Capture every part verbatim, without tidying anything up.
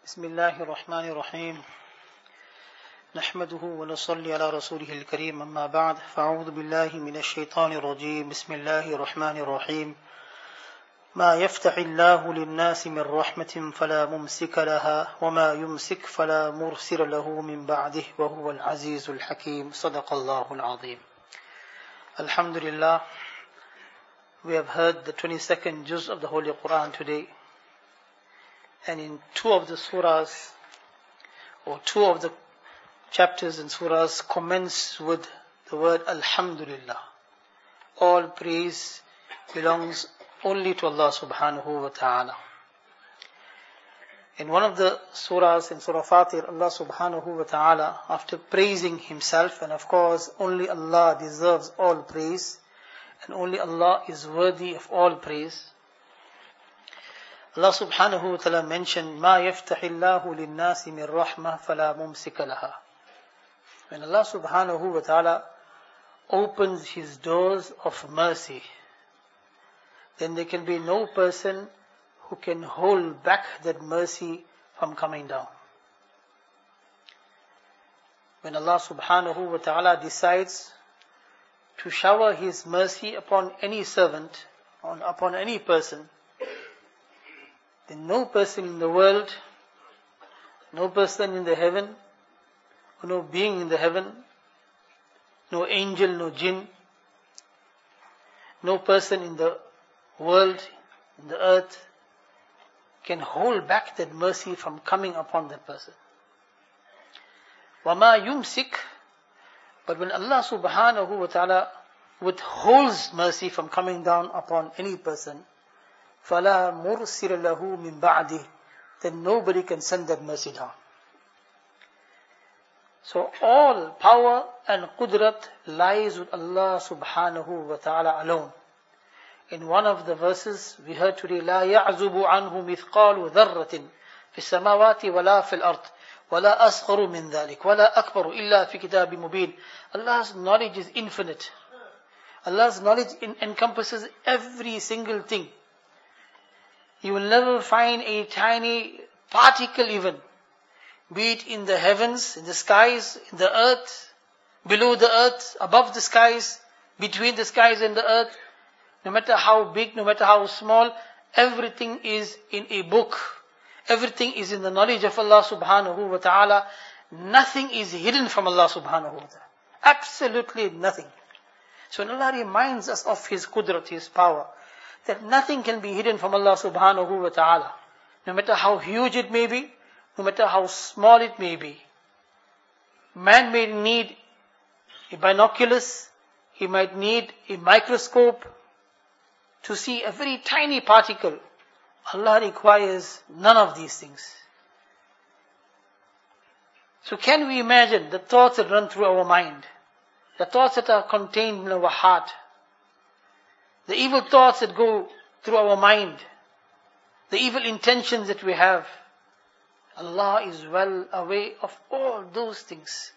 بسم الله الرحمن الرحيم نحمده ونصلي على رسوله الكريم أما بعد فأعوذ بالله من الشيطان الرجيم بسم الله الرحمن الرحيم ما يفتح الله للناس من رحمة فلا ممسك لها وما يمسك فلا مرسل له من بعده وهو العزيز الحكيم صدق الله العظيم. Alhamdulillah, we have heard the twenty-second juz of the Holy Quran today. And in two of the surahs, or two of the chapters and surahs commence with the word Alhamdulillah. All praise belongs only to Allah subhanahu wa ta'ala. In one of the surahs, in Surah Fatir, Allah subhanahu wa ta'ala, after praising Himself, and of course only Allah deserves all praise, and only Allah is worthy of all praise, Allah subhanahu wa ta'ala mentioned, مَا يَفْتَحِ اللَّهُ لِلنَّاسِ مِنْ رَحْمَةٍ فَلَا مُمْسِكَ لَهَا. When Allah subhanahu wa ta'ala opens His doors of mercy, then there can be no person who can hold back that mercy from coming down. When Allah subhanahu wa ta'ala decides to shower His mercy upon any servant, or upon any person, then no person in the world, no person in the heaven, no being in the heaven, no angel, no jinn, no person in the world, in the earth, can hold back that mercy from coming upon that person. وَمَا يُمْسِكْ. But when Allah subhanahu wa ta'ala withholds mercy from coming down upon any person, فَلَا مُرْسِلَ لَهُ مِنْ بَعْدِهِ. Then nobody can send that mercy down. So all power and qudrat lies with Allah subhanahu wa ta'ala alone. In one of the verses we heard today, لا يعزب عنه مثقال ذرة في السماوات ولا في الأرض ولا أصغر من ذلك ولا أكبر إلا في كتاب مبين. Allah's knowledge is infinite. Allah's knowledge encompasses every single thing. You will never find a tiny particle even, be it in the heavens, in the skies, in the earth, below the earth, above the skies, between the skies and the earth. No matter how big, no matter how small, everything is in a book. Everything is in the knowledge of Allah subhanahu wa ta'ala. Nothing is hidden from Allah subhanahu wa ta'ala. Absolutely nothing. So when Allah reminds us of His qudrat, His power, that nothing can be hidden from Allah subhanahu wa ta'ala. No matter how huge it may be, no matter how small it may be. Man may need a binoculars, he might need a microscope to see a very tiny particle. Allah requires none of these things. So can we imagine the thoughts that run through our mind, the thoughts that are contained in our heart, the evil thoughts that go through our mind, the evil intentions that we have? Allah is well aware of all those things.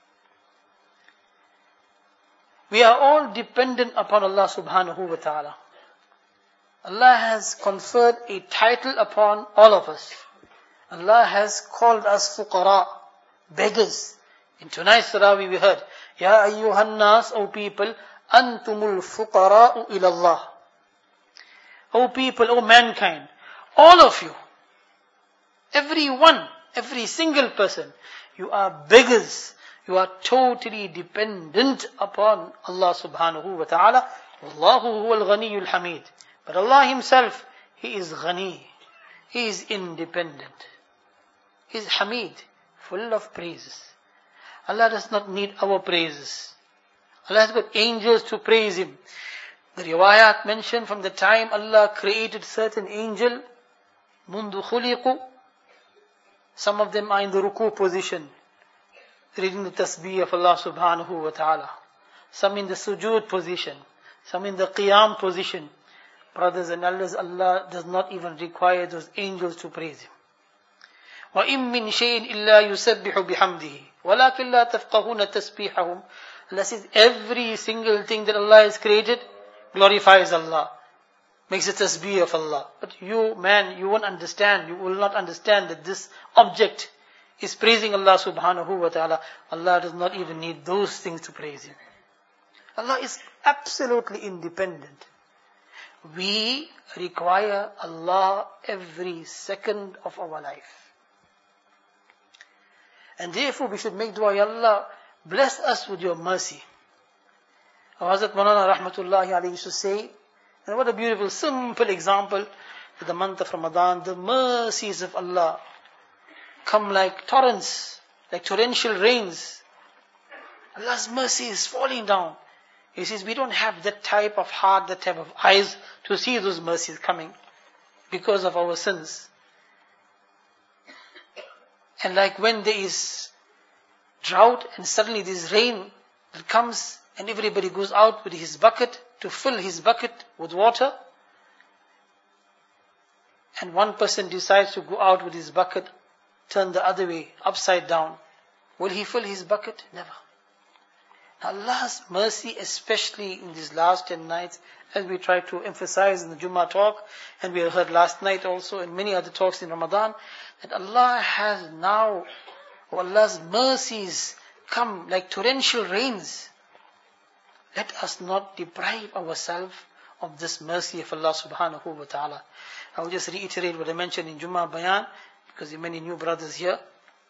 We are all dependent upon Allah subhanahu wa ta'ala. Allah has conferred a title upon all of us. Allah has called us fuqara, beggars. In tonight's Tarawih we heard, Ya ayyuhan nas, O people, Antumul fuqara'u ilallah. O people, O mankind, all of you, every one, every single person, you are beggars. You are totally dependent upon Allah subhanahu wa ta'ala. Wallahu huwal ghaniyul hamid. But Allah Himself, He is ghani. He is independent. He is hamid, full of praises. Allah does not need our praises. Allah has got angels to praise Him. The riwayat mentioned from the time Allah created certain angel, mundu khuliqu, some of them are in the ruku position, reading the tasbih of Allah subhanahu wa ta'ala. Some in the sujood position, some in the qiyam position. Brothers and elders, Allah does not even require those angels to praise Him. وَإِن مِّن شَيْءٍ إِلَّا يُسَبِّحُ بِحَمْدِهِ وَلَكِنْ لَا تَفْقَهُونَ تَسْبِيحَهُمْ. Allah says every single thing that Allah has created glorifies Allah. makes a tasbih of Allah. But you, man, you won't understand. You will not understand that this object is praising Allah subhanahu wa ta'ala. Allah does not even need those things to praise Him. Allah is absolutely independent. We require Allah every second of our life. And therefore we should make dua, Ya Allah, bless us with your mercy. Hazrat Maulana Rahmatullahi alayhi used to say, and what a beautiful, simple example, in the month of Ramadan, the mercies of Allah come like torrents, like torrential rains. Allah's mercy is falling down. He says, we don't have that type of heart, that type of eyes to see those mercies coming because of our sins. And like when there is drought and suddenly there is rain that comes and everybody goes out with his bucket to fill his bucket with water, and one person decides to go out with his bucket, turn the other way, upside down, will he fill his bucket? Never. Allah's mercy, especially in these last ten nights, as we try to emphasize in the Jummah talk, and we heard last night also in many other talks in Ramadan, that Allah has now, Allah's mercies come like torrential rains. Let us not deprive ourselves of this mercy of Allah subhanahu wa ta'ala. I will just reiterate what I mentioned in Jummah Bayan, because there are many new brothers here,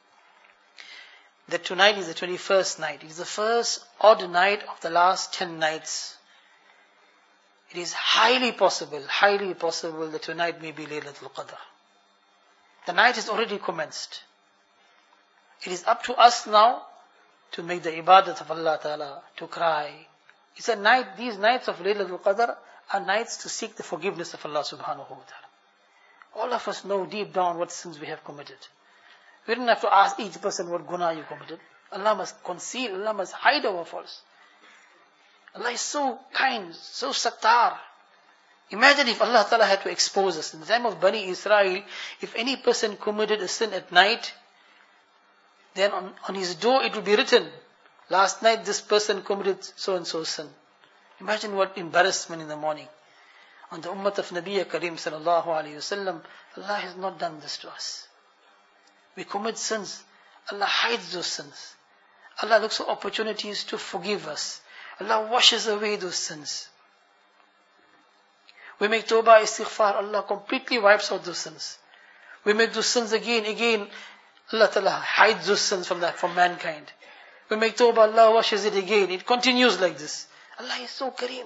that tonight is the twenty-first night. It is the first odd night of the last ten nights. It is highly possible, highly possible that tonight may be Laylatul Qadr. The night has already commenced. It is up to us now to make the ibadat of Allah Ta'ala, to cry. It's a night, these nights of Laylatul Qadr are nights to seek the forgiveness of Allah Subhanahu wa Ta'ala. All of us know deep down what sins we have committed. We don't have to ask each person what guna you committed. Allah must conceal, Allah must hide our faults. Allah is so kind, so sattar. Imagine if Allah Ta'ala had to expose us. In the time of Bani Israel, if any person committed a sin at night, then on, on his door it would be written, last night this person committed so and so sin. Imagine what embarrassment in the morning. On the ummah of Nabi Kareem sallallahu alayhi wasallam, Allah has not done this to us. We commit sins, Allah hides those sins. Allah looks for opportunities to forgive us. Allah washes away those sins. We make tawbah, istighfar, Allah completely wipes out those sins. We make those sins again, again, Allah Ta'ala hides those sins from that, from mankind. We make tawbah, Allah washes it again. It continues like this. Allah is so kareem.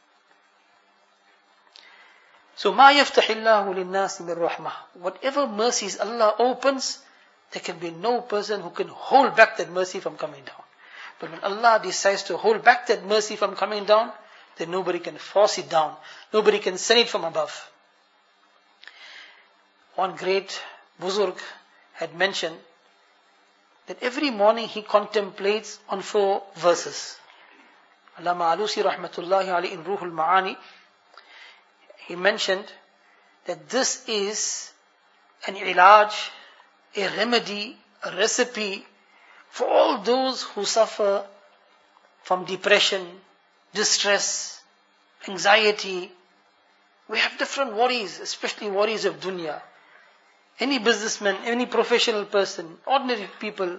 So, مَا يَفْتَحِ اللَّهُ لِلنَّاسِ مِنْ رَحْمَةٍ. Whatever mercies Allah opens, there can be no person who can hold back that mercy from coming down. But when Allah decides to hold back that mercy from coming down, then nobody can force it down. Nobody can send it from above. One great Buzurg had mentioned that every morning he contemplates on four verses. Allama Alusi rahmatullahi alayhi in Ruhul Ma'ani, he mentioned that this is an ilaj, a remedy, a recipe for all those who suffer from depression, distress, anxiety. We have different worries, especially worries of dunya. Any businessman, any professional person, ordinary people,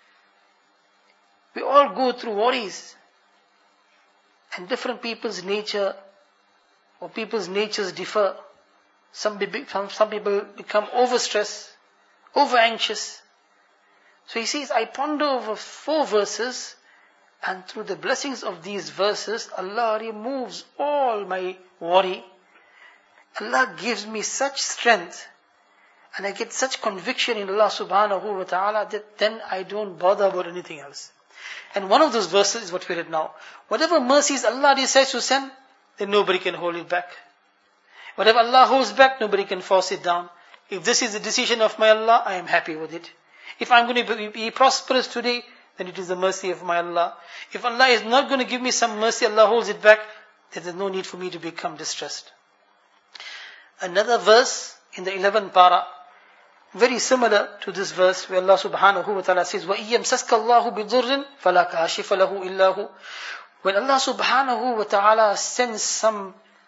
we all go through worries. And different people's nature, or people's natures differ. Some, be, some, some people become overstressed, over anxious. So he says, I ponder over four verses, and through the blessings of these verses, Allah removes all my worry. Allah gives me such strength, and I get such conviction in Allah subhanahu wa ta'ala, that then I don't bother about anything else. And one of those verses is what we read now. Whatever mercies Allah decides to send, then nobody can hold it back. Whatever Allah holds back, nobody can force it down. If this is the decision of my Allah, I am happy with it. If I'm going to be prosperous today, then it is the mercy of my Allah. If Allah is not going to give me some mercy, Allah holds it back, then there's no need for me to become distressed. Another verse in the eleventh para, very similar to this verse, where Allah subhanahu wa ta'ala says, وَإِيَّمْسَسْكَ اللَّهُ بِضُرٍّ فَلَا كَاشِفَ لَهُ إِلَّا هُ. When Allah subhanahu wa ta'ala sends some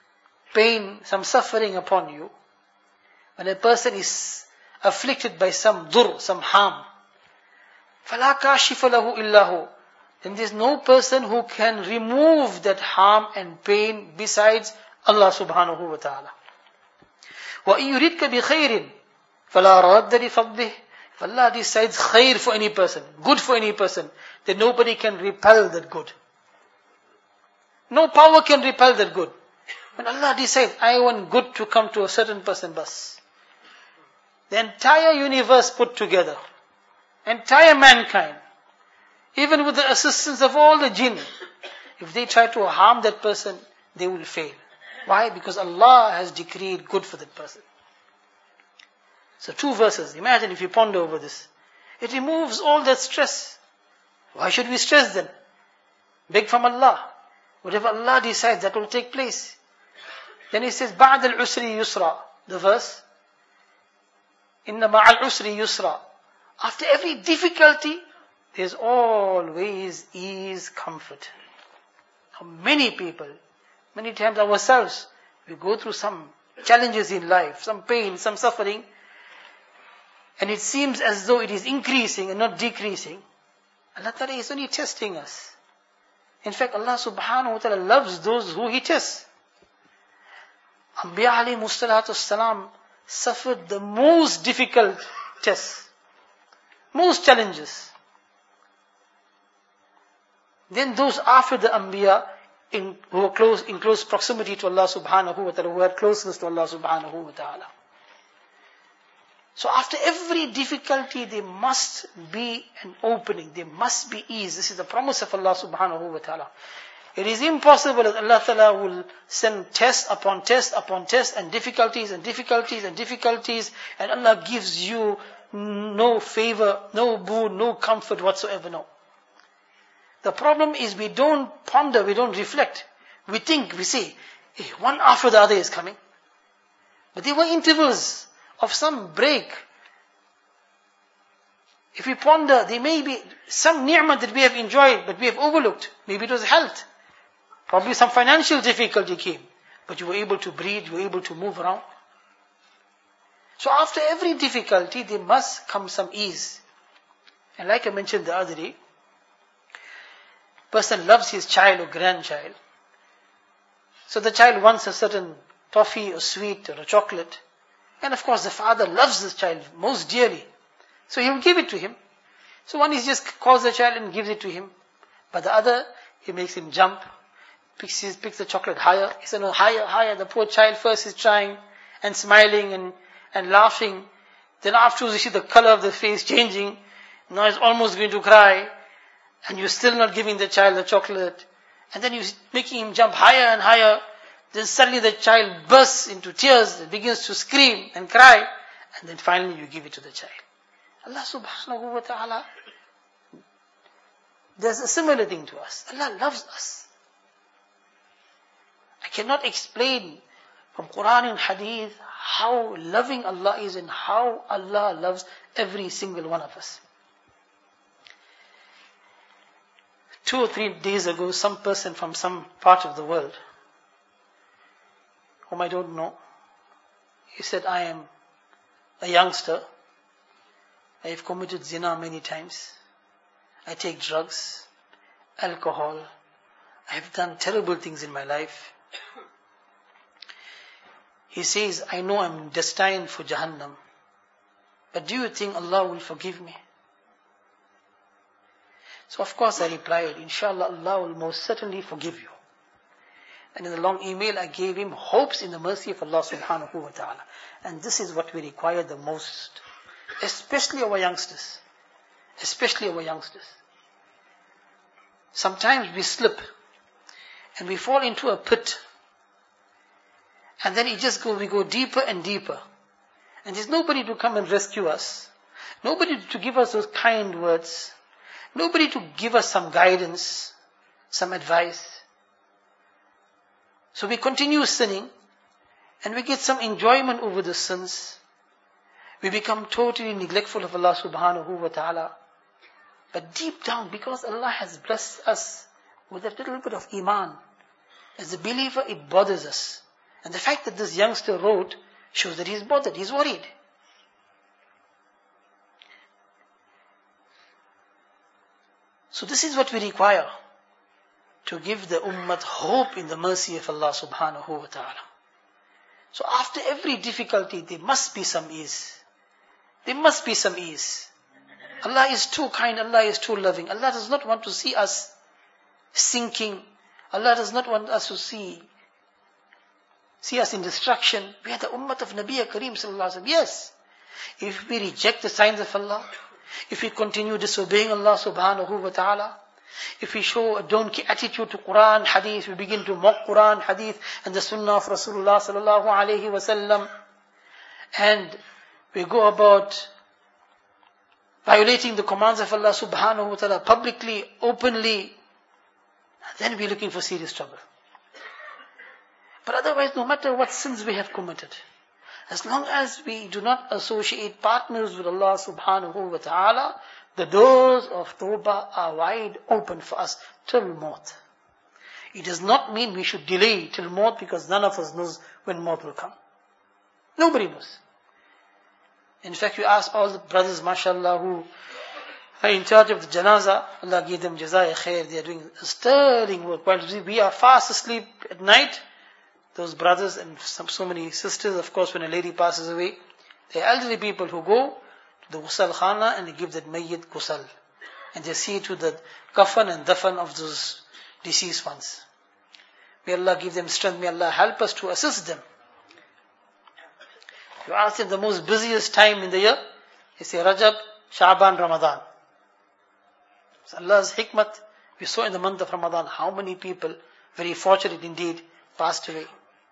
pain, some suffering upon you, when a person is afflicted by some dur, some harm, فَلَا كَاشِفَ لَهُ إِلَّا هُ, then there is no person who can remove that harm and pain besides Allah subhanahu wa ta'ala. وَإِن يُرِدْكَ بِخَيْرٍ فَلَا رَادَّ لِفَضْلِهِ. If Allah decides khair for any person, good for any person, then nobody can repel that good. No power can repel that good. When Allah decides, I want good to come to a certain person, bas. The entire universe put together, entire mankind, even with the assistance of all the jinn, if they try to harm that person, they will fail. Why? Because Allah has decreed good for that person. So two verses. Imagine if you ponder over this. It removes all that stress. Why should we stress then? Beg from Allah. Whatever Allah decides, that will take place. Then He says, بَعْدَ الْعُسْرِ يُسْرًا. The verse. إِنَّ مَعَ الْعُسْرِ يُسْرًا. After every difficulty, there's always ease, comfort. Many people, many times ourselves, we go through some challenges in life, some pain, some suffering, and it seems as though it is increasing and not decreasing. Allah Ta'ala is only testing us. In fact, Allah subhanahu wa ta'ala loves those who He tests. Anbiya alayhi mustalatu salam suffered the most difficult tests, most challenges. Then those after the Anbiya, in, who were close, in close proximity to Allah subhanahu wa ta'ala, who had closeness to Allah subhanahu wa ta'ala. So after every difficulty, there must be an opening, there must be ease. This is the promise of Allah subhanahu wa ta'ala. It is impossible that Allah ta'ala will send test upon test upon test and difficulties and difficulties and difficulties, and Allah gives you no favor, no boon, no comfort whatsoever, no. The problem is we don't ponder, we don't reflect. We think, we say, hey, one after the other is coming. But there were intervals of some break. If we ponder, there may be some ni'mah that we have enjoyed, but we have overlooked. Maybe it was health. Probably some financial difficulty came. But you were able to breathe, you were able to move around. So after every difficulty, there must come some ease. And like I mentioned the other day, person loves his child or grandchild. So the child wants a certain toffee or sweet or a chocolate. And of course the father loves this child most dearly. So he will give it to him. So one is just calls the child and gives it to him. But the other, he makes him jump, picks, his, picks the chocolate higher. He said, no, higher, higher. The poor child first is trying and smiling and, and laughing. Then afterwards you see the color of the face changing. Now he's almost going to cry. And you're still not giving the child the chocolate. And then you're making him jump higher and higher. Then suddenly the child bursts into tears and begins to scream and cry. And then finally you give it to the child. Allah subhanahu wa ta'ala does a similar thing to us. Allah loves us. I cannot explain from Quran and Hadith how loving Allah is and how Allah loves every single one of us. Two or three days ago, some person from some part of the world, whom I don't know, he said, I am a youngster. I have committed zina many times. I take drugs, alcohol. I have done terrible things in my life. He says, I know I'm destined for Jahannam. But do you think Allah will forgive me? So of course I replied, Inshallah, Allah will most certainly forgive you. And in the long email I gave him hopes in the mercy of Allah subhanahu wa ta'ala. And this is what we require the most. Especially our youngsters. Especially our youngsters. Sometimes we slip and we fall into a pit. And then it just go, we go deeper and deeper. And there's nobody to come and rescue us. Nobody to give us those kind words. Nobody to give us some guidance, some advice. So we continue sinning and we get some enjoyment over the sins. We become totally neglectful of Allah subhanahu wa ta'ala. But deep down, because Allah has blessed us with a little bit of iman, as a believer it bothers us. And the fact that this youngster wrote shows that he's bothered, he's worried. So this is what we require, to give the ummah hope in the mercy of Allah subhanahu wa ta'ala. So after every difficulty, there must be some ease. There must be some ease. Allah is too kind, Allah is too loving. Allah does not want to see us sinking. Allah does not want us to see see us in destruction. We are the ummah of Nabi Kareem sallallahu alaihi wasallam. Yes, if we reject the signs of Allah, if we continue disobeying Allah subhanahu wa ta'ala, if we show a donkey attitude to Quran, Hadith, we begin to mock Quran, Hadith and the Sunnah of Rasulullah sallallahu alaihi wasallam, and we go about violating the commands of Allah subhanahu wa ta'ala publicly, openly, then we're looking for serious trouble. But otherwise, no matter what sins we have committed, as long as we do not associate partners with Allah subhanahu wa ta'ala, the doors of Tawbah are wide open for us till maut. It does not mean we should delay till maut, because none of us knows when maut will come. Nobody knows. In fact, you ask all the brothers, mashallah, who are in charge of the janazah, Allah give them jazai khair, they are doing sterling work. While we are fast asleep at night, those brothers and some, so many sisters, of course, when a lady passes away, they are elderly people who go to the ghusal khana and they give that mayyit ghusal. And they see to the kafan and dafan of those deceased ones. May Allah give them strength, may Allah help us to assist them. You ask them the most busiest time in the year, they say Rajab, Sha'ban, Ramadan. It's Allah's hikmat. We saw in the month of Ramadan how many people, very fortunate indeed, passed away.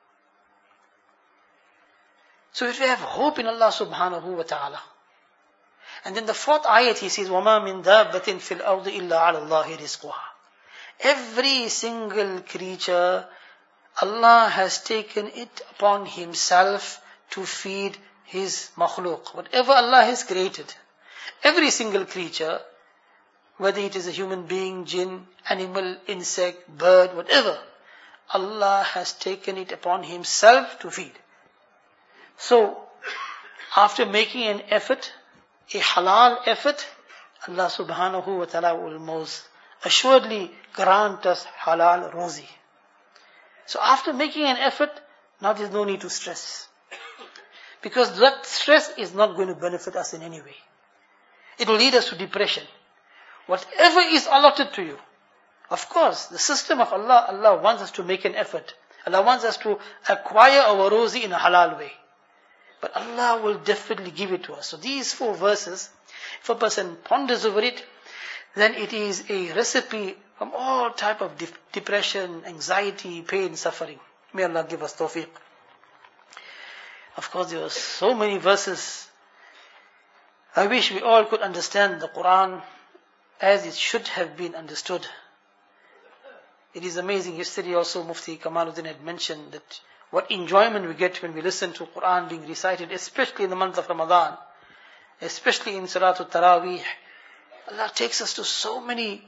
So if we have hope in Allah subhanahu wa ta'ala. And then the fourth ayat he says, وَمَا مِن دَابَّةٍ فِي الْأَرْضِ إِلَّا عَلَى اللَّهِ رِزْقُهَا. Every single creature, Allah has taken it upon Himself to feed His makhluk. Whatever Allah has created, every single creature, whether it is a human being, jinn, animal, insect, bird, whatever, Allah has taken it upon Himself to feed. So, after making an effort, a halal effort, Allah subhanahu wa ta'ala will most assuredly grant us halal rozi. So after making an effort, now there's no need to stress. Because that stress is not going to benefit us in any way. It will lead us to depression. Whatever is allotted to you, of course, the system of Allah, Allah wants us to make an effort. Allah wants us to acquire our rozi in a halal way. But Allah will definitely give it to us. So these four verses, if a person ponders over it, then it is a recipe from all type of de- depression, anxiety, pain, suffering. May Allah give us tawfiq. Of course, there are so many verses. I wish we all could understand the Quran as it should have been understood. It is amazing. Yesterday also Mufti Kamaluddin had mentioned that what enjoyment we get when we listen to Quran being recited, especially in the month of Ramadan, especially in Salatul Taraweeh. Allah takes us to so many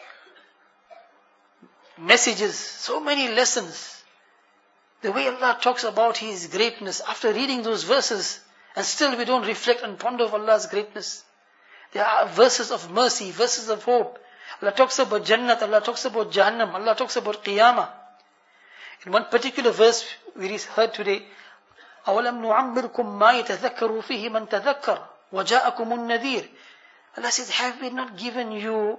messages, so many lessons. The way Allah talks about His greatness, after reading those verses, and still we don't reflect and ponder of Allah's greatness. There are verses of mercy, verses of hope. Allah talks about Jannat, Allah talks about Jahannam, Allah talks about Qiyamah. In one particular verse we heard today, أَوَلَمْ نُعَمِّرْكُمْ مَا يَتَذَكَّرُ فِيهِ مَنْ تَذَكَّرُ وَجَاءَكُمُ النَّذِيرُ. Allah says, have we not given you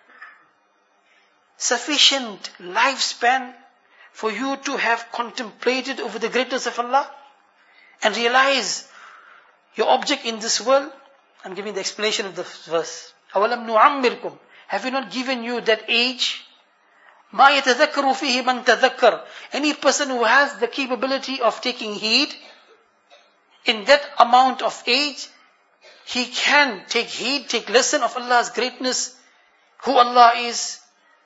sufficient lifespan for you to have contemplated over the greatness of Allah and realize your object in this world? I'm giving the explanation of the verse. أَوَلَمْ نُعَمِّرْكُمْ. Have we not given you that age? مَا يَتَذَكَّرُ فِيهِ مَنْ تَذَكَّرُ. Any person who has the capability of taking heed, in that amount of age, he can take heed, take lesson of Allah's greatness, who Allah is,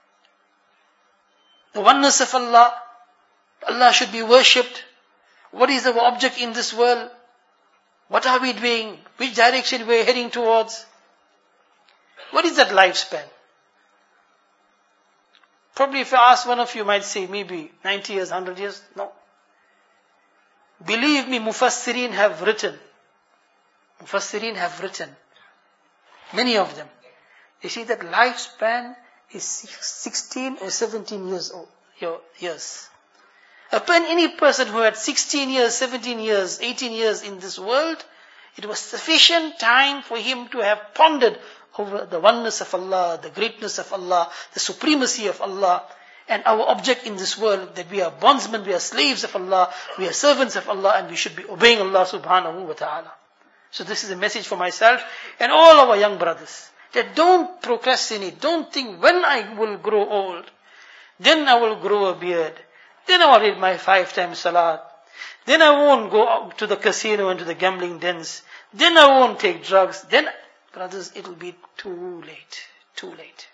the oneness of Allah. Allah should be worshipped. What is our object in this world? What are we doing? Which direction we are heading towards? What is that lifespan? Probably if I ask one of you, might say maybe ninety years, one hundred years. No. Believe me, Mufassirin have written. Mufassirin have written. Many of them. They say that lifespan is sixteen or seventeen years old. Years. Upon any person who had sixteen years, seventeen years, eighteen years in this world, it was sufficient time for him to have pondered over the oneness of Allah, the greatness of Allah, the supremacy of Allah, and our object in this world, that we are bondsmen, we are slaves of Allah, we are servants of Allah, and we should be obeying Allah subhanahu wa ta'ala. So this is a message for myself and all our young brothers, that don't procrastinate, don't think when I will grow old, then I will grow a beard, then I will read my five times salat, then I won't go out to the casino and to the gambling dens, then I won't take drugs, then, brothers, it will be too late, too late.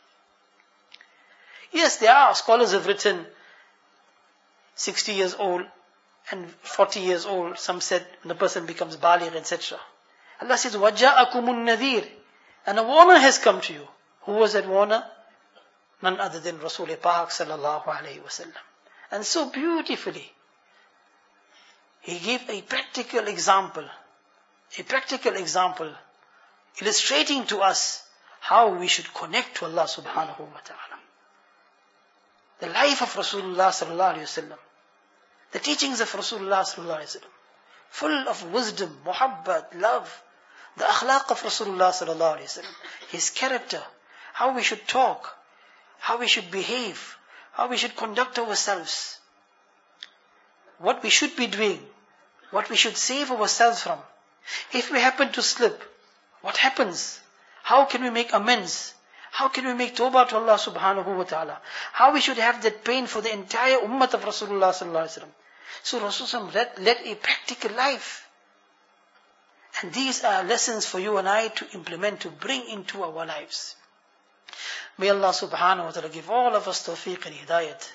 Yes, there are scholars have written sixty years old and forty years old. Some said when the person becomes baligh, et cetera. Allah says, وَجَاءَكُمُ النَّذِيرُ, and a warner has come to you. Who was that warner? None other than Rasul Pak sallallahu alayhi wa sallam. And so beautifully, he gave a practical example, a practical example, illustrating to us how we should connect to Allah subhanahu wa ta'ala. The life of Rasulullah sallallahu alayhi wa sallam, the teachings of Rasulullah sallallahu alayhi wa sallam, full of wisdom, muhabbat, love, the akhlaq of Rasulullah sallallahu alayhi wa sallam, his character, how we should talk, how we should behave, how we should conduct ourselves, what we should be doing, what we should save ourselves from. If we happen to slip, what happens? How can we make amends? How can we make tawbah to Allah subhanahu wa ta'ala? How we should have that pain for the entire ummah of Rasulullah sallallahu alaihi wasallam. So Rasulullah led, led a practical life. And these are lessons for you and I to implement, to bring into our lives. May Allah subhanahu wa ta'ala give all of us tawfiq and hidayat.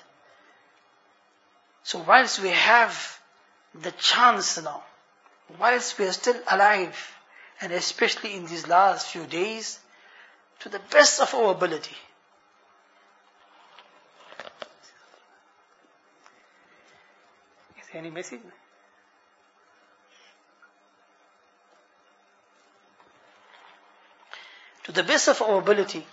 So whilst we have the chance now, whilst we are still alive, and especially in these last few days, to the best of our ability, is there any message? To the best of our ability,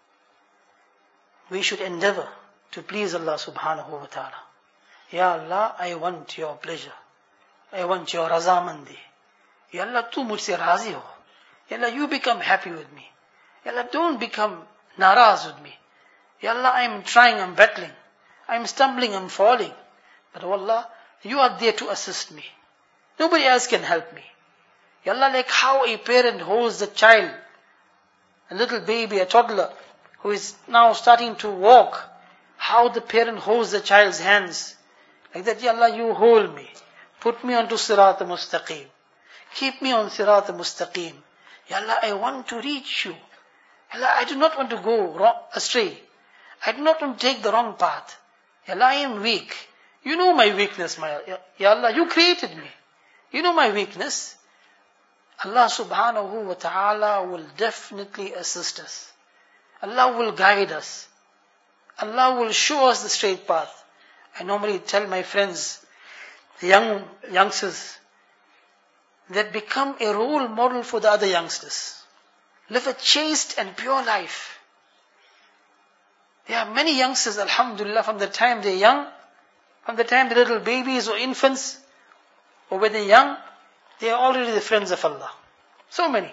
we should endeavor to please Allah subhanahu wa ta'ala. Ya Allah, I want your pleasure. I want your razamandi. Ya Allah, tu mujhse razi ho. Ya Allah, you become happy with me. Ya Allah, don't become naraz with me. Ya Allah, I'm trying, I'm battling. I'm stumbling, I'm falling. But oh Allah, you are there to assist me. Nobody else can help me. Ya Allah, like how a parent holds the child, a little baby, a toddler, who is now starting to walk, how the parent holds the child's hands. Like that, Ya Allah, you hold me. Put me onto Sirat al-Mustaqim. Keep me on Sirat al-Mustaqim. Ya Allah, I want to reach you. Ya Allah, I do not want to go wrong, astray. I do not want to take the wrong path. Ya Allah, I am weak. You know my weakness, my Ya Allah, you created me. You know my weakness. Allah subhanahu wa ta'ala will definitely assist us. Allah will guide us. Allah will show us the straight path. I normally tell my friends, the young youngsters, that become a role model for the other youngsters. Live a chaste and pure life. There are many youngsters, alhamdulillah, from the time they're young, from the time they're little babies or infants, or when they're young, they are already the friends of Allah. So many.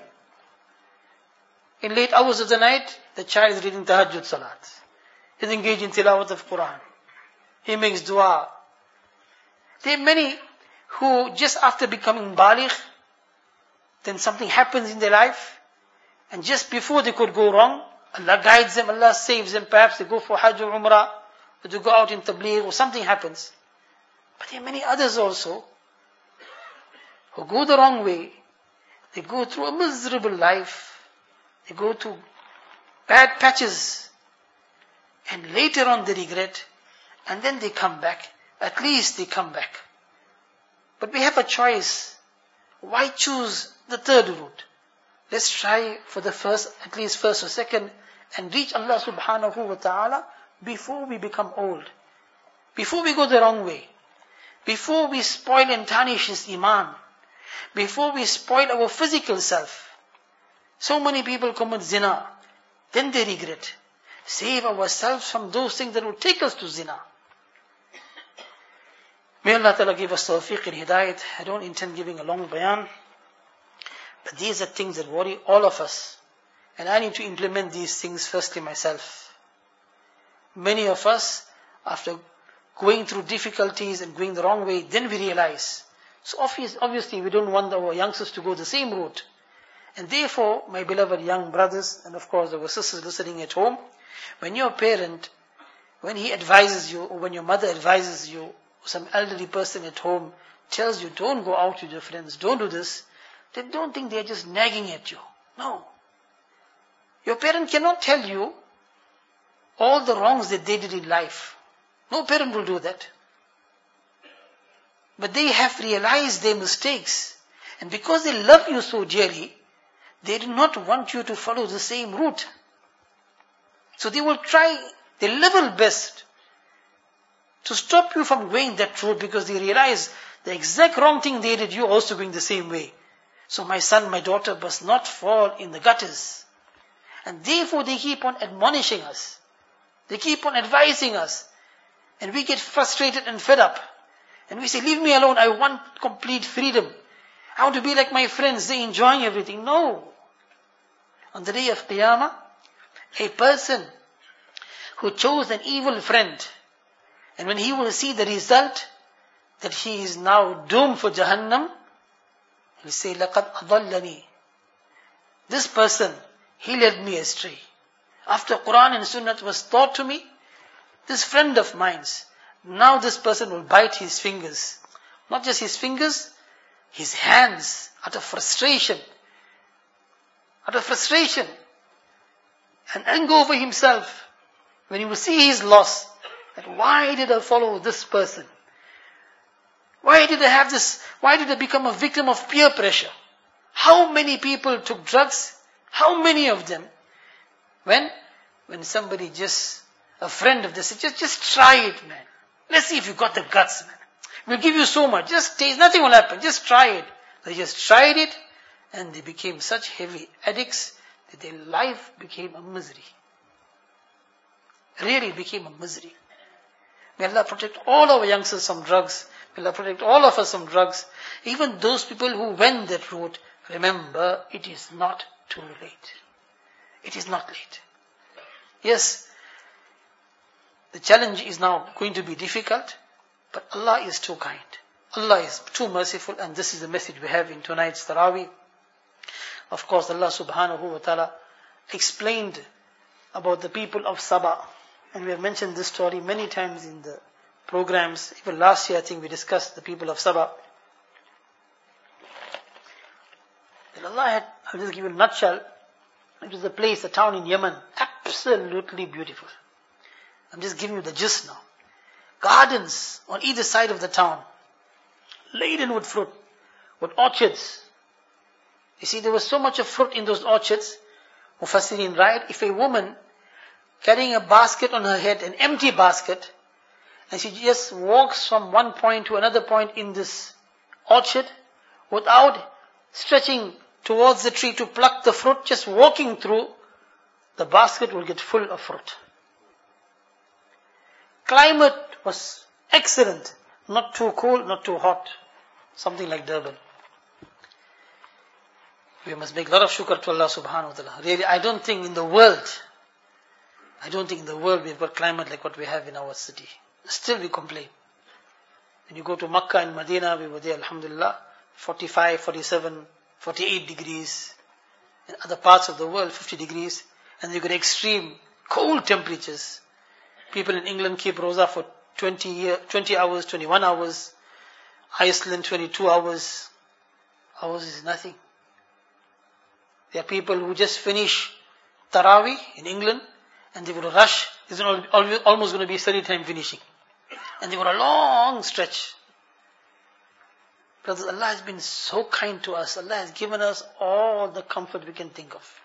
In late hours of the night, the child is reading tahajjud salat. He's engaged in tilawat of Quran. He makes dua. There are many who just after becoming baligh, then something happens in their life, and just before they could go wrong, Allah guides them, Allah saves them. Perhaps they go for Hajj or Umrah, or they go out in Tabligh, or something happens. But there are many others also who go the wrong way. They go through a miserable life. They go through bad patches. And later on they regret. And then they come back. At least they come back. But we have a choice. Why choose the third route? Let's try for the first, at least first or second, and reach Allah subhanahu wa ta'ala before we become old. Before we go the wrong way. before we spoil and tarnish his iman, before we spoil our physical self. So many people commit zina, then they regret. Save ourselves from those things that will take us to zina. May Allah Ta'ala give us tawfiq and hidayat. I don't intend giving a long bayan, but these are things that worry all of us. And I need to implement these things firstly myself. Many of us, after going through difficulties and going the wrong way, then we realize. So obvious, obviously we don't want our youngsters to go the same route. And therefore, my beloved young brothers, and of course our sisters listening at home, when your parent, when he advises you, or when your mother advises you, or some elderly person at home tells you, don't go out with your friends, don't do this, then don't think they're just nagging at you. No. Your parent cannot tell you all the wrongs that they did in life. No parent will do that. But they have realized their mistakes. And because they love you so dearly, they do not want you to follow the same route. So they will try their level best to stop you from going that route, because they realize the exact wrong thing they did, you also going the same way. So my son, my daughter must not fall in the gutters. And therefore they keep on admonishing us. They keep on advising us. And we get frustrated and fed up. And we say, leave me alone, I want complete freedom. I want to be like my friends, they're enjoying everything. No. On the day of Qiyamah, a person who chose an evil friend, and when he will see the result, that he is now doomed for Jahannam, he'll say, لَقَدْ أَضَلَّنِي. This person, he led me astray. After Quran and Sunnah was taught to me, this friend of mine's, now this person will bite his fingers. Not just his fingers, his hands, out of frustration. Out of frustration. And anger over himself. When he will see his loss, that why did I follow this person? Why did I have this? Why did I become a victim of peer pressure? How many people took drugs? How many of them? When? When somebody just, a friend of this, just, just try it, man. Let's see if you got the guts, man. We'll give you so much. Just taste, nothing will happen. Just try it. They just tried it, and they became such heavy addicts that their life became a misery. Really became a misery. May Allah protect all our youngsters from drugs. May Allah protect all of us from drugs. Even those people who went that route, remember, it is not too late. It is not late. Yes, the challenge is now going to be difficult, but Allah is too kind. Allah is too merciful, and this is the message we have in tonight's Taraweeh. Of course, Allah subhanahu wa ta'ala explained about the people of Saba. And we have mentioned this story many times in the programs. Even last year, I think we discussed the people of Saba. And Allah had, I'll just give you a nutshell. It was a place, a town in Yemen, absolutely beautiful. I'm just giving you the gist now. Gardens on either side of the town, laden with fruit, with orchards. You see, there was so much of fruit in those orchards. Mufassirin write, if a woman carrying a basket on her head, an empty basket, and she just walks from one point to another point in this orchard, without stretching towards the tree to pluck the fruit, just walking through, the basket will get full of fruit. Climate was excellent, not too cold, not too hot, something like Durban. We must make a lot of shukr to Allah subhanahu wa ta'ala. Really, I don't think in the world, I don't think in the world we've got climate like what we have in our city. Still we complain. When you go to Makkah and Medina, we were there, alhamdulillah, forty-five, forty-seven, forty-eight degrees. In other parts of the world, fifty degrees. And you get extreme cold temperatures. People in England keep roza for twenty, year, twenty hours, twenty-one hours. Iceland, twenty-two hours. Hours is nothing. There are people who just finish Taraweeh in England, and they will rush. It's almost going to be study time finishing. And they got a long stretch. Brothers, Allah has been so kind to us. Allah has given us all the comfort we can think of.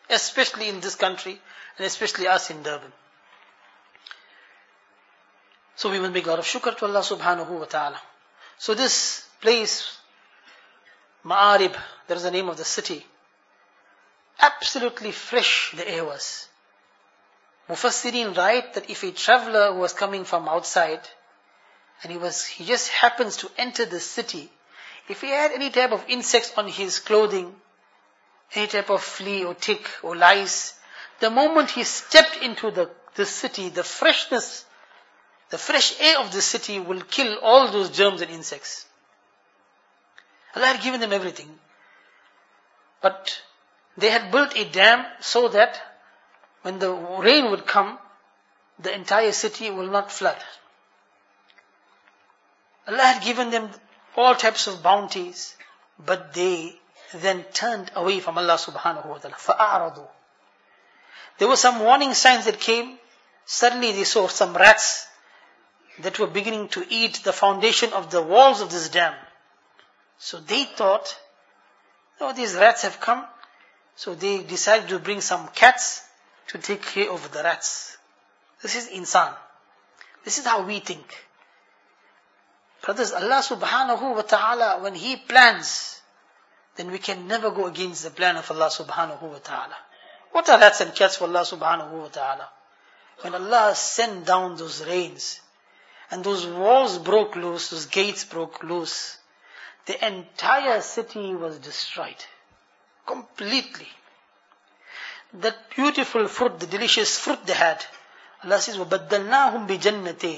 Especially in this country, and especially us in Durban. So we must make a lot of shukr to Allah subhanahu wa ta'ala. So this place, Ma'arib, that is the name of the city, absolutely fresh the air was. Mufassirin write that if a traveler who was coming from outside, and he was, he just happens to enter the city, if he had any type of insects on his clothing, any type of flea or tick or lice, the moment he stepped into the, the city, the freshness, the fresh air of the city will kill all those germs and insects. Allah had given them everything. But they had built a dam so that when the rain would come, the entire city will not flood. Allah had given them all types of bounties, but they then turned away from Allah subhanahu wa ta'ala. فَأَعْرَضُوا. There were some warning signs that came. Suddenly they saw some rats that were beginning to eat the foundation of the walls of this dam. So they thought, oh, these rats have come. So they decided to bring some cats to take care of the rats. This is insan. This is how we think. Brothers, Allah subhanahu wa ta'ala, when He plans, then we can never go against the plan of Allah subhanahu wa ta'ala. What are rats and cats for Allah subhanahu wa ta'ala? When Allah sent down those rains, and those walls broke loose, those gates broke loose, the entire city was destroyed. Completely. That beautiful fruit, the delicious fruit they had, Allah says, وَبَدَّلْنَاهُمْ بِجَنَّتَيْنِ.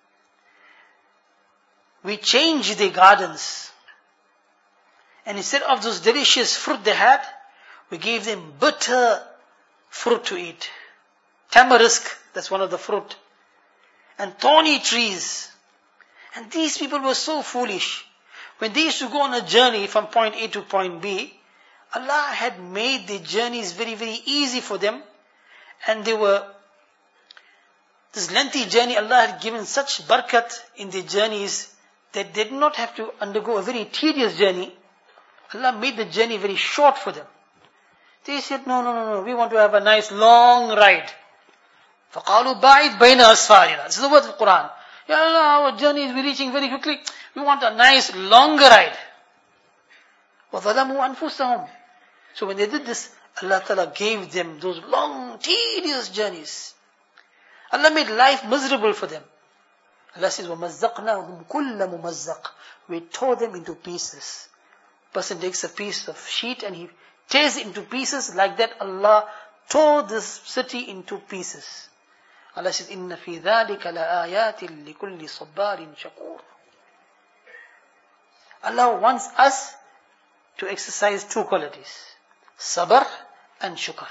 We changed their gardens. And instead of those delicious fruit they had, we gave them bitter fruit to eat. Tamarisk, that's one of the fruit. And thorny trees. And these people were so foolish. When they used to go on a journey from point A to point B, Allah had made the journeys very, very easy for them. And they were, this lengthy journey, Allah had given such barakat in their journeys that they did not have to undergo a very tedious journey. Allah made the journey very short for them. They said, no, no, no, no, we want to have a nice long ride. فَقَالُوا بَعِدْ بَيْنَ أَسْفَارِنَا. This is the word of the Quran. Ya Allah, our journey is reaching very quickly. We want a nice longer ride. وَظَلَمُوا أَنفُسَهُمْ. So when they did this, Allah Ta'ala gave them those long, tedious journeys. Allah made life miserable for them. Allah says, وَمَزَّقْنَاهُمْ كُلَّ مُمَزَّقٍ. We tore them into pieces. Person takes a piece of sheet and he tears it into pieces. Like that, Allah tore this city into pieces. Allah says, إِنَّ فِي ذَلِكَ لَآيَاتٍ لِكُلِّ صَبَّارٍ شَكُورٍ. Allah wants us to exercise two qualities. Sabr and shukr.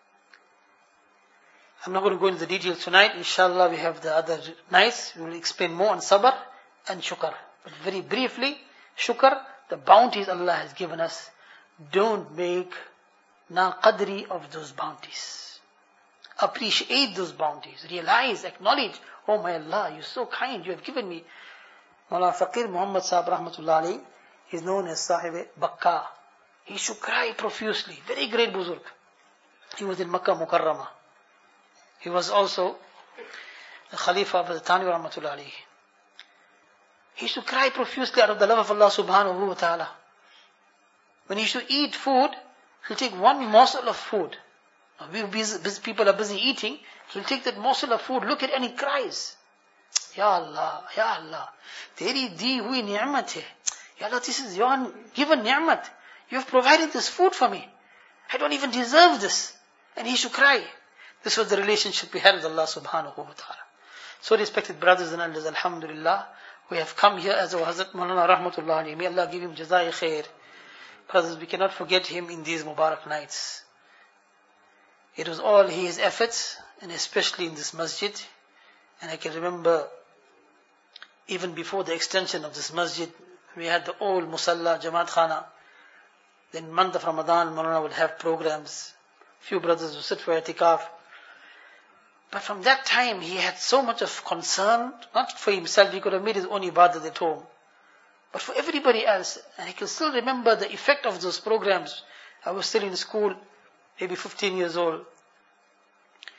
I'm not going to go into the details tonight. Inshallah, we have the other nights. We will explain more on sabr and shukr. But very briefly, shukr, the bounties Allah has given us, don't make na-qadri of those bounties. Appreciate those bounties. Realize, acknowledge, oh my Allah, you're so kind, you have given me. Mawlana Faqir Muhammad Sahib Rahmatullah Alayhi is known as Sahib Bakka. He should cry profusely. Very great buzurg. He was in Makkah Mukarramah. He was also the Khalifa of the Thani Rahmatullah Alayhi. He used to cry profusely out of the love of Allah subhanahu wa ta'ala. When he used to eat food, he'll take one morsel of food. Now, we busy, busy, people are busy eating. He'll take that morsel of food, look at it and he cries. Ya Allah, Ya Allah, Teri di hui ni'mat hai. Ya Allah, this is your given ni'mat. You have provided this food for me. I don't even deserve this. And he should cry. This was the relationship we had with Allah subhanahu wa ta'ala. So respected brothers and elders, alhamdulillah, we have come here as our Hazrat Mawlana Rahmatullah Alayhi. May Allah give him jazai khair. Brothers, we cannot forget him in these Mubarak nights. It was all his efforts, and especially in this masjid. And I can remember, even before the extension of this masjid, we had the old Musalla, Jamaat Khana. Then month of Ramadan, Mawlana would have programs. Few brothers would sit for i'tikaf. But from that time, he had so much of concern, not for himself, he could have made his own ibadat at home, but for everybody else. And I can still remember the effect of those programs. I was still in school, maybe fifteen years old.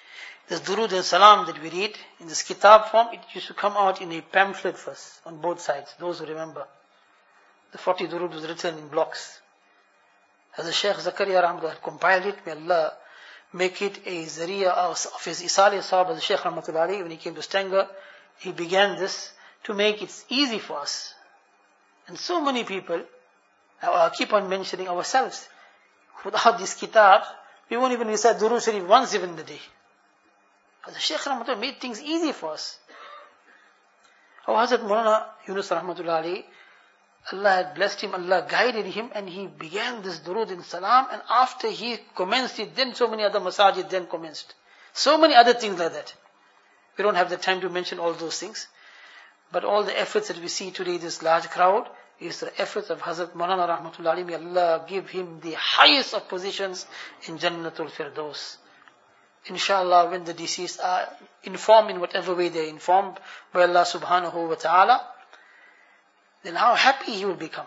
This durood and salam that we read in this kitab form, it used to come out in a pamphlet first, on both sides, those who remember. The forty durood was written in blocks. As the Shaykh Zakaria Rahmatullah had compiled it, may Allah make it a zariya of his Isali Sahab, as the Shaykh Rahmatullah, when he came to Stanger, he began this to make it easy for us. And so many people, I keep on mentioning ourselves, without this kitab, we won't even recite Durood Sharif once even in the day. But the Shaykh Rahmatullah made things easy for us. Our Hazrat Maulana Yunus Rahmatullah Ali, Allah had blessed him, Allah guided him, and he began this Durood and Salam, and after he commenced it, then so many other masajid then commenced. So many other things like that. We don't have the time to mention all those things. But all the efforts that we see today, this large crowd, is the efforts of Hazrat Maulana Rahmatullah Ali. May Allah give him the highest of positions in Jannatul Firdaus. Inshallah, when the deceased are informed in whatever way they are informed by Allah subhanahu wa ta'ala, then how happy he will become.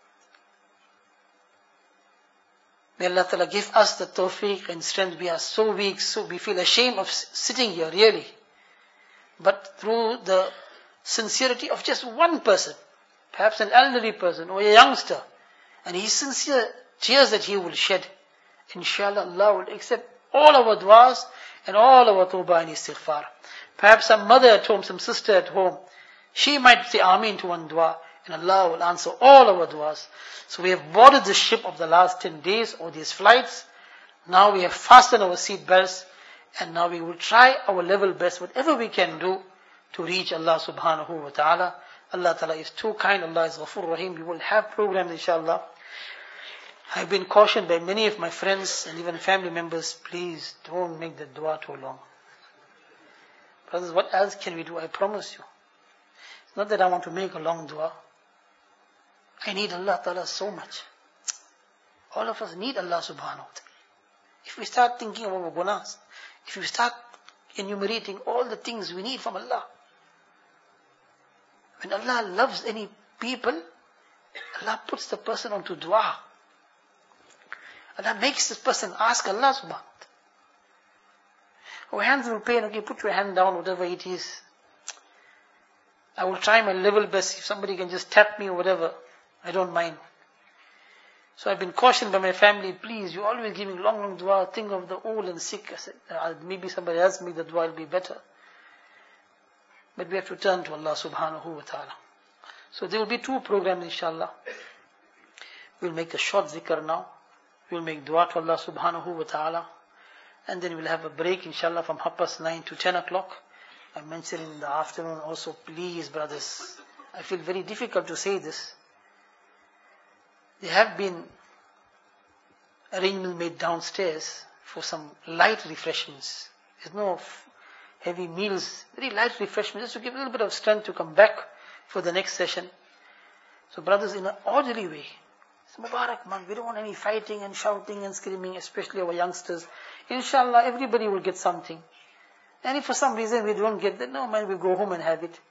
May Allah ta'ala give us the tawfiq and strength. We are so weak, so we feel ashamed of sitting here, really. But through the sincerity of just one person, perhaps an elderly person or a youngster, and his sincere tears that he will shed, inshallah Allah will accept all our du'as and all our tawbah and istighfar. Perhaps some mother at home, some sister at home, she might say Ameen to one dua, and Allah will answer all our du'as. So we have boarded the ship of the last ten days or these flights. Now we have fastened our seat belts, and now we will try our level best, whatever we can do, to reach Allah subhanahu wa ta'ala. Allah ta'ala is too kind, Allah is Ghafur Rahim. We will have programs inshallah. I've been cautioned by many of my friends and even family members, please don't make the dua too long. Brothers, what else can we do? I promise you. It's not that I want to make a long dua. I need Allah ta'ala so much. All of us need Allah subhanahu wa ta'ala. If we start thinking of our gunas, if we start enumerating all the things we need from Allah, when Allah loves any people, Allah puts the person onto dua. Allah makes this person ask Allah subhanahu wa ta'ala. Our hands will pain, okay, put your hand down, whatever it is. I will try my level best. If somebody can just tap me or whatever, I don't mind. So I've been cautioned by my family, please, you're always giving long, long dua, think of the old and sick. I said, uh, maybe somebody else make the dua, will be better. But we have to turn to Allah subhanahu wa ta'ala. So there will be two programs inshallah. We'll make a short zikr now. We'll make dua to Allah subhanahu wa ta'ala. And then we'll have a break inshallah from half past nine to ten o'clock. I mentioned in the afternoon also, please brothers, I feel very difficult to say this. There have been arrangements made downstairs for some light refreshments. There's no f- heavy meals, very light refreshments, just to give a little bit of strength to come back for the next session. So brothers, in an orderly way, it's Mubarak month, we don't want any fighting and shouting and screaming, especially our youngsters. Inshallah, everybody will get something. And if for some reason we don't get that, no mind, we go home and have it.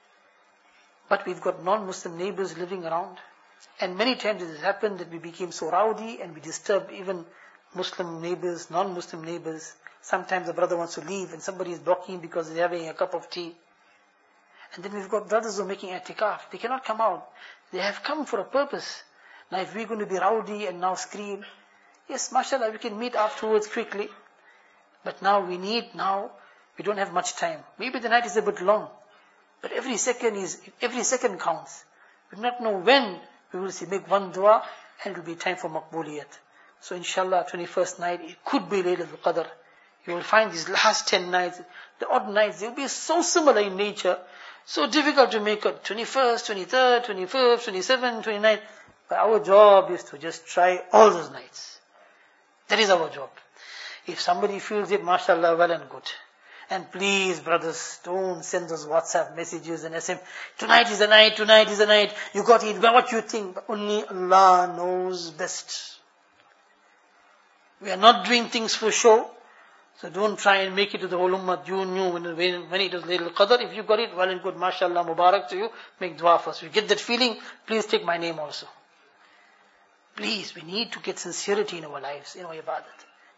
But we've got non-Muslim neighbors living around. And many times it has happened that we became so rowdy and we disturb even Muslim neighbors, non-Muslim neighbors. Sometimes the brother wants to leave and somebody is blocking because they're having a cup of tea. And then we've got brothers who are making i'tikaf. They cannot come out. They have come for a purpose. Now if we're going to be rowdy and now scream, yes, mashallah, we can meet afterwards quickly. But now we need, now, we don't have much time. Maybe the night is a bit long. But every second is, every second counts. We do not know when we will see, make one dua and it will be time for maqbuliyat. So inshallah, twenty-first night, it could be Laylatul Qadr. You will find these last ten nights, the odd nights, they will be so similar in nature, so difficult to make it. twenty-first, twenty-third, twenty-fifth, twenty-seventh, twenty-ninth. But our job is to just try all those nights. That is our job. If somebody feels it, mashallah, well and good. And please, brothers, don't send those WhatsApp messages and S M. Tonight is the night, tonight is the night. You got it, what you think. But only Allah knows best. We are not doing things for show. So don't try and make it to the whole ummah. You knew when, when it was Laylatul Qadr. If you got it, well and good, mashallah, mubarak to you. Make dua first. If you get that feeling, please take my name also. Please, we need to get sincerity in our lives, in our ibadat.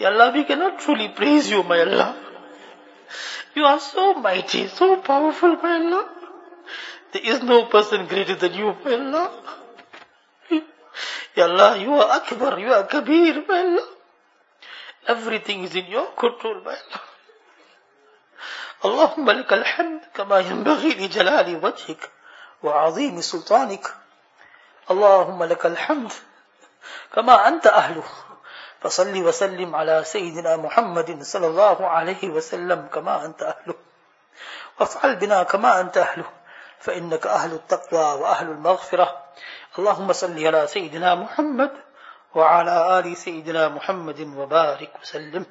Ya Allah, we cannot truly praise you, my Allah. You are so mighty, so powerful, my Allah. There is no person greater than you, my Allah. Ya Allah, you are Akbar, you are Kabir, my Allah. Everything is in your control, my Allah. Allahumma lakal hamd kama yanbaghi li jalali wajhik wa azimi sultanik. Allahumma lakal hamd kama anta ahluh. فصل وسلم على سيدنا محمد صلى الله عليه وسلم كما أنت أهله وافعل بنا كما أنت أهله فإنك أهل التقوى وأهل المغفرة. اللهم صل على سيدنا محمد وعلى آل سيدنا محمد وبارك وسلم.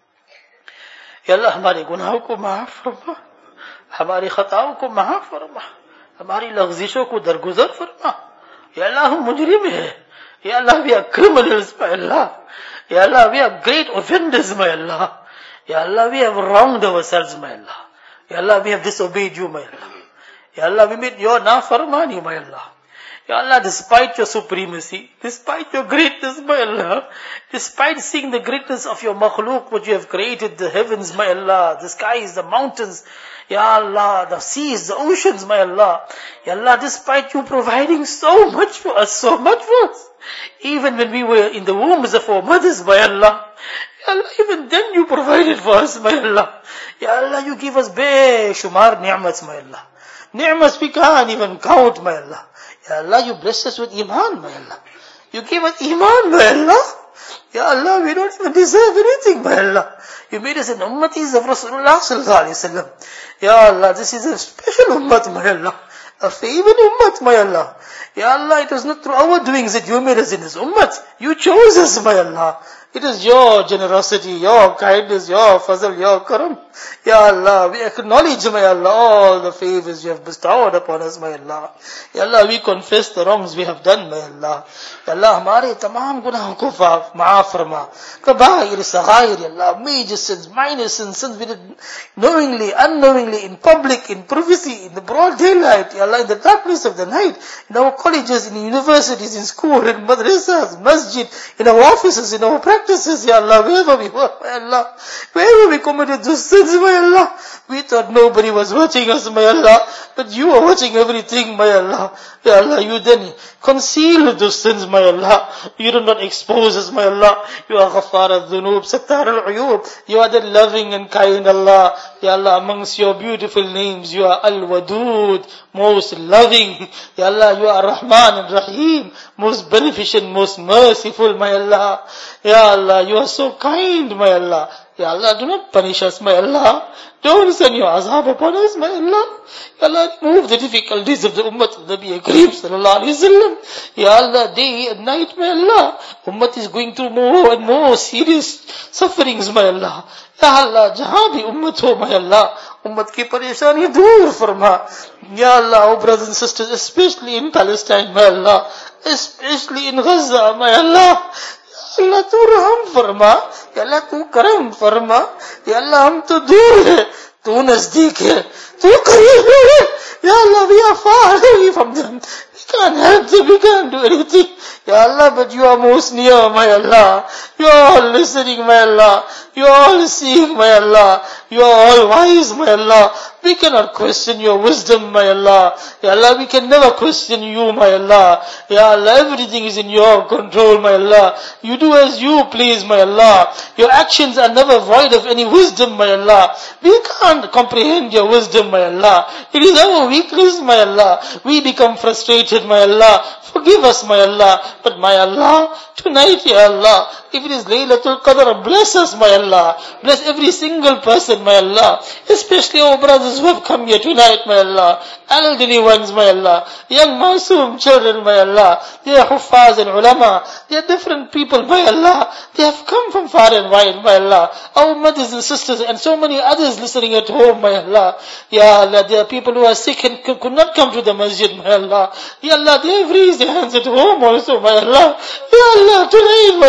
या अल्लाह हमारे गुनाहों को माफ फरमा, हमारी खताओं को माफ फरमा, हमारी लग़्ज़िशों को दरगुजर फरमा. या अल्लाह हम मुजरिम हैं. Ya Allah, we are criminals, my Allah. Ya Allah, we are great offenders, my Allah. Ya Allah, we have wronged ourselves, my Allah. Ya Allah, we have disobeyed you, my Allah. Ya Allah, we made your nafarmani, my Allah. Ya Allah, despite your supremacy, despite your greatness, my Allah, despite seeing the greatness of your makhluk, what you have created, the heavens, my Allah, the skies, the mountains, Ya Allah, the seas, the oceans, my Allah. Ya Allah, despite you providing so much for us, so much for us, even when we were in the wombs of our mothers, my Allah, Ya Allah, even then you provided for us, my Allah. Ya Allah, you give us be-shumar ni'mats, my Allah. Ni'mats we can't even count, my Allah. Ya Allah, you bless us with iman, my Allah. You give us iman, my Allah. Ya Allah, we don't even deserve anything, my Allah. You made us an ummatis of Rasulullah sallallahu alayhi wa sallam. Ya Allah, this is a special ummat, my Allah. A favored ummat, my Allah. Ya Allah, it was not through our doings that you made us in this ummat. You chose us, my Allah. It is your generosity, your kindness, your fazl, your karam. Ya Allah, we acknowledge, my Allah, all the favors you have bestowed upon us, my Allah. Ya Allah, we confess the wrongs we have done, my Allah. Ya Allah, hamare tamam gunahon ko maaf farma. Kabair, saghair, Ya Allah, major sins, minor sins, sins we did knowingly, unknowingly, in public, in privacy, in the broad daylight, Ya Allah, in the darkness of the night, in our colleges, in universities, in school, in madrasas, masjid, in our offices, in our practices, Ya Allah, wherever we were, my Allah, wherever we committed those sins, my Allah, we thought nobody was watching us, my Allah, but you are watching everything, my Allah. Ya Allah, you then conceal those sins, my Allah. You do not expose us, my Allah. You are Ghaffar al-Dhunub, Sattar al-Uyub. You are the loving and kind Allah. Ya Allah, amongst your beautiful names, you are Al-Wadud, most loving. Ya Allah, you are Rahman and Rahim, most beneficent, most merciful, my Allah. Ya Allah, you are so kind, my Allah. Ya Allah, do not punish us, my Allah. Don't send your azab upon us, my Allah. Ya Allah, remove the difficulties of the ummah of Nabi Kareem sallallahu alayhi wa sallam. Ya Allah, day and night, my Allah. Ummah is going through more and more serious sufferings, my Allah. Ya Allah, jahan bhi ummah ho, my Allah, ummah ki pareshani dur farma. Ya Allah, our brothers and sisters, especially in Palestine, my Allah, especially in Gaza, my Allah. Allah, तू रहम फरमा. या अल्लाह तू करम फरमा. या अल्लाह हम तो दूर है, तू नजदीक है, तू करीब है. Ya Allah, we are far away from them. We can't help them, we can't do anything. Ya Allah, but you are most near, my Allah. You are all listening, my Allah. You are all seeing, my Allah. You are all wise, my Allah. We cannot question your wisdom, my Allah. Ya Allah, we can never question you, my Allah. Ya Allah, everything is in your control, my Allah. You do as you please, my Allah. Your actions are never void of any wisdom, my Allah. We can't comprehend your wisdom, my Allah. It is our weakness, my Allah. We become frustrated, my Allah. Forgive us, my Allah. But my Allah, tonight, Ya Allah, if it is Laylatul Qadr, bless us, my Allah. Bless every single person, my Allah. Especially our brothers who have come here tonight, my Allah. Elderly ones, my Allah. Young Masoom children, my Allah. They are Huffaz and Ulama. They are different people, my Allah. They have come from far and wide, my Allah. Our mothers and sisters and so many others listening at home, my Allah. Ya Allah, there are people who are sick and could not come to the masjid, my Allah. Ya Allah, they have raised their hands at home also, my Allah. Ya Allah, tonight, my Allah,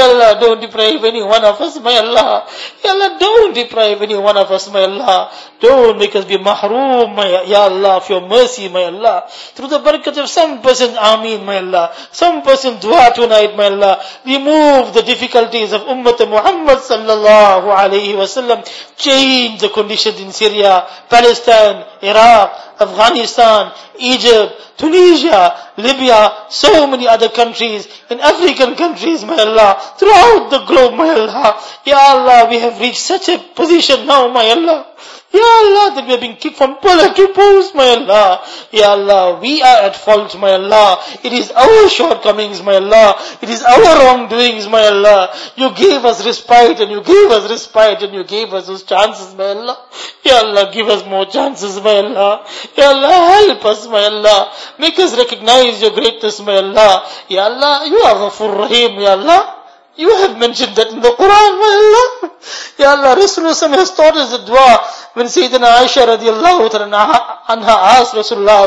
don't deprive any one of us, my Allah. Ya Allah, don't deprive any one of us, my Allah. Don't make us be mahroom, my Ya Allah, of your mercy, my Allah. Through the barakat of some person, Ameen, my Allah. Some person dua tonight, my Allah. Remove the difficulties of Ummah Muhammad sallallahu alayhi wa sallam. Change the conditions in Syria, Palestine, Iraq, Afghanistan, Egypt, Tunisia, Libya, so many other countries, in African countries, my Allah, throughout the globe, my Allah. Ya Allah, we have reached such a position now, my Allah. Ya Allah, that we are being kicked from pillar to post, my Allah. Ya Allah, we are at fault, my Allah. It is our shortcomings, my Allah. It is our wrongdoings, my Allah. You gave us respite and you gave us respite and you gave us those chances, my Allah. Ya Allah, give us more chances, my Allah. Ya Allah, help us, my Allah. Make us recognize your greatness, my Allah. Ya Allah, you are Ghafur Rahim, Ya Allah. You have mentioned that in the Quran, my Allah. Ya Allah, Rasulullah has taught us a dua. When Sayyidina Aisha radiallahu anha asked Rasulullah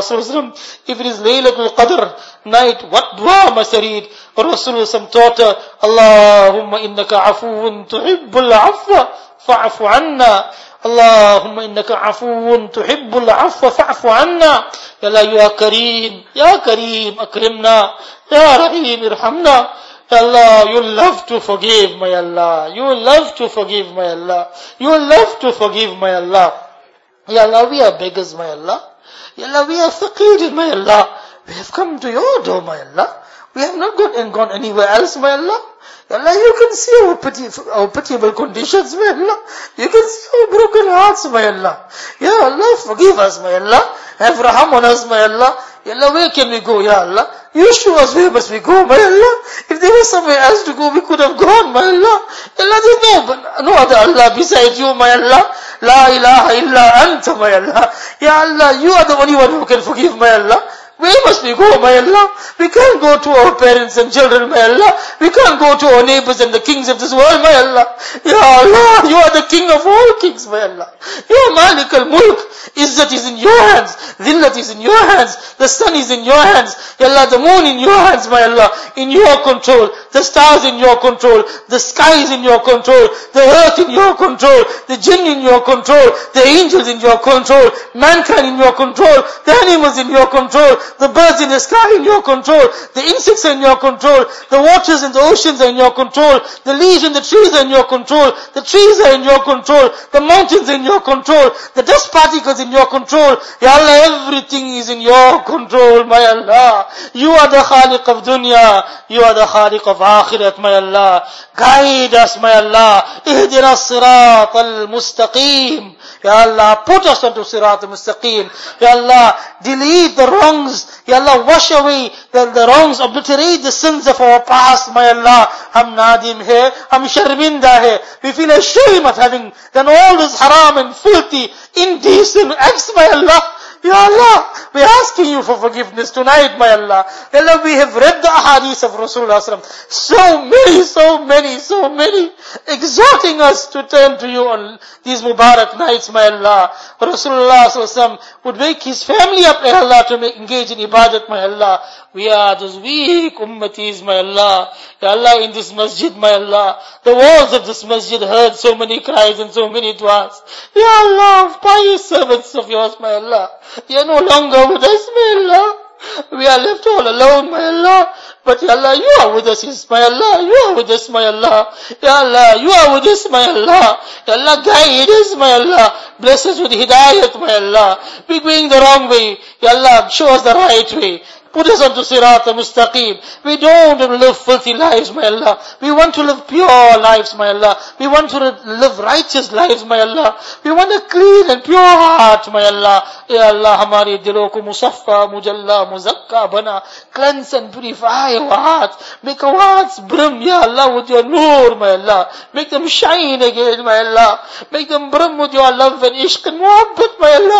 if it is Laylatul Qadr night, what dua must I read? Rasulullah taught her, Allahumma innaka afuun tuhibbul afwa fa'afu anna. Allahumma innaka afuun tuhibbul afwa fa'afu anna. Ya Allah, you are Kareem. Ya Kareem, akrimna. Ya Rahim, irhamna. Ya Allah, you love to forgive, my Allah. You love to forgive, my Allah. You love to forgive, my Allah. Ya Allah, we are beggars, my Allah. Ya Allah, we are faqeered, my Allah. We have come to your door, my Allah. We have not gone and gone anywhere else, my Allah. Ya Allah, you can see our, pity, our pitiable conditions, my Allah. You can see our broken hearts, my Allah. Ya Allah, forgive us, my Allah. Have raham on us, my Allah. Ya Allah, where can we go, Ya Allah? You show us where must we go, my Allah. If there was somewhere else to go, we could have gone, my Allah. Allah, there's no, no other Allah besides you, my Allah. La ilaha illa anta, my Allah. Ya Allah, you are the only one who can forgive, my Allah. Where must we go, my Allah? We can't go to our parents and children, my Allah. We can't go to our neighbors and the kings of this world, my Allah. Ya Allah, you are the king of all kings, my Allah. Ya Malik al-Mulk. Izzat is in your hands. Dhillat is in your hands. The sun is in your hands. Ya Allah, the moon in your hands, my Allah. In your control. The stars in your control. The sky is in your control. The earth in your control. The jinn in your control. The angels in your control. Mankind in your control. The animals in your control. The birds in the sky in your control. The insects are in your control. The waters in the oceans are in your control. The leaves in the trees are in your control. The trees are in your control. The mountains are in your control. The dust particles in your control. Ya Allah, everything is in your control, my Allah. You are the Khaliq of dunya. You are the Khaliq of akhirat, my Allah. Guide us, my Allah. Ihdina as-sirat al-mustaqim. Ya Allah, put us onto sirat al-mustaqim. Ya Allah, delete the wrongs. Ya Allah, wash away the, the wrongs, obliterate the sins of our past, my Allah. Hum nadim hai, hum sharminda hai. We feel ashamed of having done all this haram and filthy, indecent acts, my Allah. Ya Allah, we are asking you for forgiveness tonight, my Allah. Ya Allah, we have read the ahadith of Rasulullah sallallahu alaihi wasallam. So many, so many, so many, exhorting us to turn to you on these Mubarak nights, my Allah. Rasulullah sallallahu alaihi wasallam would wake his family up, my Allah, to make, engage in ibadat, my Allah. We are those weak ummatis, my Allah. Ya Allah, in this masjid, my Allah, the walls of this masjid heard so many cries and so many du'as. Ya Allah, pious servants of yours, my Allah. You are no longer with us, my Allah. We are left all alone, my Allah. But Ya Allah, you are with us, my Allah. You are with us, my Allah. Ya Allah, you are with us, my Allah. Ya Allah, guide us, my Allah. Bless us with hidayat, my Allah. We're going the wrong way. Ya Allah, show us the right way. Put us onto Sirat al-Mustaqim. We don't want to live filthy lives, my Allah. We want to live pure lives, my Allah. We want to live righteous lives, my Allah. We want a clean and pure heart, my Allah. Ya Allah, hamari dilon ko musaffa, mujalla, muzakka bana. Cleanse and purify our hearts. Make our hearts brim, Ya Allah, with your nur, my Allah. Make them shine again, my Allah. Make them brim with your love and ishq and muhabbat, my Allah.